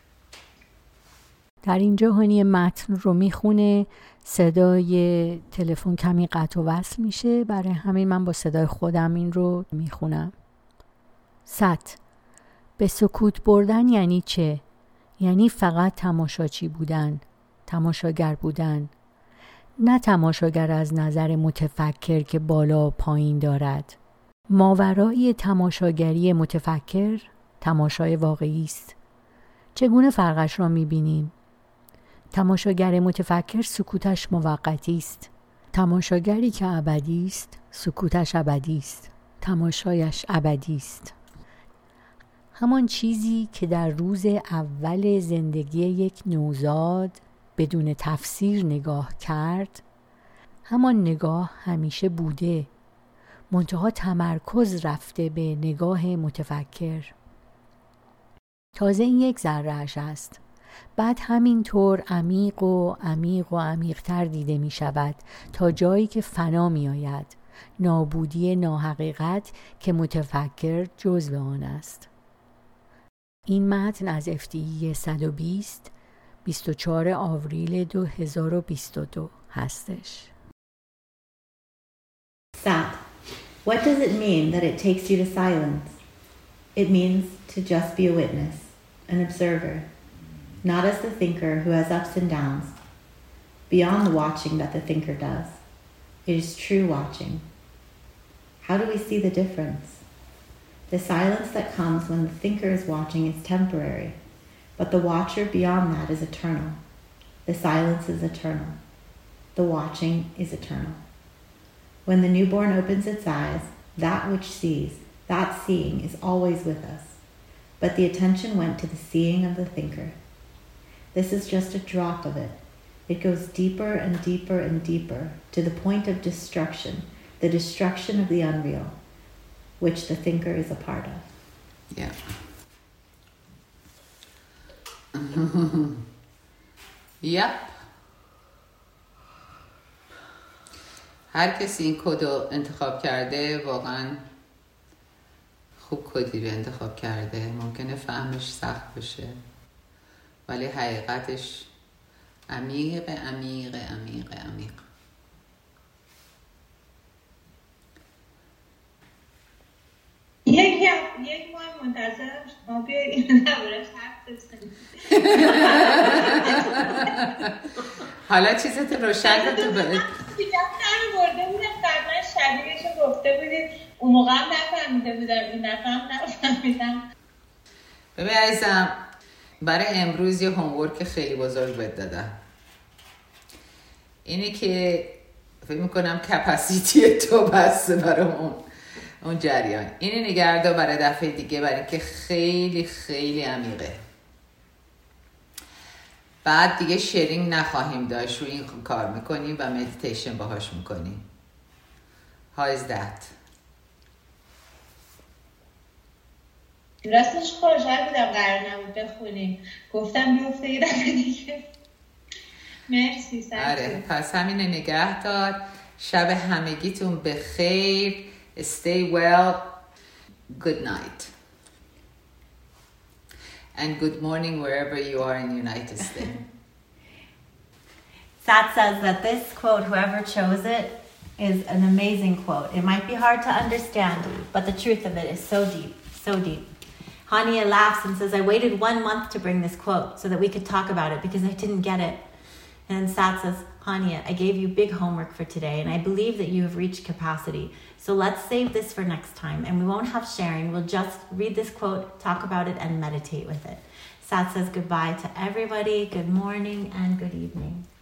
در اینجا هانیه متن رو میخونه، صدای تلفن کمی قطع و وصل میشه، برای همین من با صدای خودم این رو میخونم. سات، به سکوت بردن یعنی چه؟ یعنی فقط تماشاچی بودن، تماشاگر بودن، نه تماشاگر از نظر متفکر که بالا و پایین دارد. ماورای تماشاگری متفکر تماشای واقعی است. چگونه فرقش را می‌بینیم؟ تماشاگر متفکر سکوتش موقتی است. تماشاگری که ابدی است، سکوتش ابدی است. تماشایش ابدی است. همان چیزی که در روز اول زندگی یک نوزاد بدون تفسیر نگاه کرد، همان نگاه همیشه بوده. منتها تمرکز رفته به نگاه متفکر. تازه این یک ذره‌اش است. بعد همینطور عمیق و عمیق و عمیق‌تر دیده می شود تا جایی که فنا می آید. نابودی ناحقیقت که متفکر جزو آن است. این متن از FTE 120 24 آوریل 2022 هستش. Sat, what does it mean that it takes you to silence? It means to just be a witness, an observer, not as the thinker who has ups and downs, beyond the watching that the thinker does. It is true watching. How do we see the difference? The silence that comes when the thinker is watching is temporary, but the watcher beyond that is eternal. The silence is eternal. The watching is eternal. When the newborn opens its eyes, that which sees, that seeing is always with us, but the attention went to the seeing of the thinker. This is just a drop of it. It goes deeper and deeper and deeper to the point of destruction, the destruction of the unreal, which the thinker is a part of. Yeah. Yep. هر کسی این کد رو انتخاب کرده واقعا خوب کدی رو انتخاب کرده. ممکنه فهمش سخت بشه ولی حقیقتش عمیق عمیق عمیق عمیق. یک ماه منتظرم شما بیایید این نبره حرف بزنید. حالا چیزت روشن کن تو دیگه برده بودم قبلا شبیهشو گفته بودید اون موقع هم نفهمیده بودم این دفعه هم نفهمیدم. ببین عزیزم برای امروز یه هومورک خیلی بزرگ بهت دادم. اینی که فکر میکنم کپاسیتی تو بسته برای اون جریان. اینی نگردا برای دفعه دیگه برای که خیلی خیلی عمیقه. بعد دیگه شیرینگ نخواهیم داشت. رو این کار میکنیم و مدیتیشن باهاش میکنیم. How is that? راستش خوشحال بودم قرار نبود بخونیم. گفتم بیفته یه دفعه دیگه. مرسی سرسون. آره پس همینه نگه دار. شب همگیتون بخیر. Stay well. Good night. And good morning wherever you are in the United States. Sat says that this quote, whoever chose it, is an amazing quote. It might be hard to understand, but the truth of it is so deep, so deep. Hania laughs and says, I waited 1 month to bring this quote so that we could talk about it because I didn't get it. And Sat says, Hania, I gave you big homework for today, and I believe that you have reached capacity. So let's save this for next time, and we won't have sharing. We'll just read this quote, talk about it, and meditate with it. Sat says goodbye to everybody. Good morning and good evening.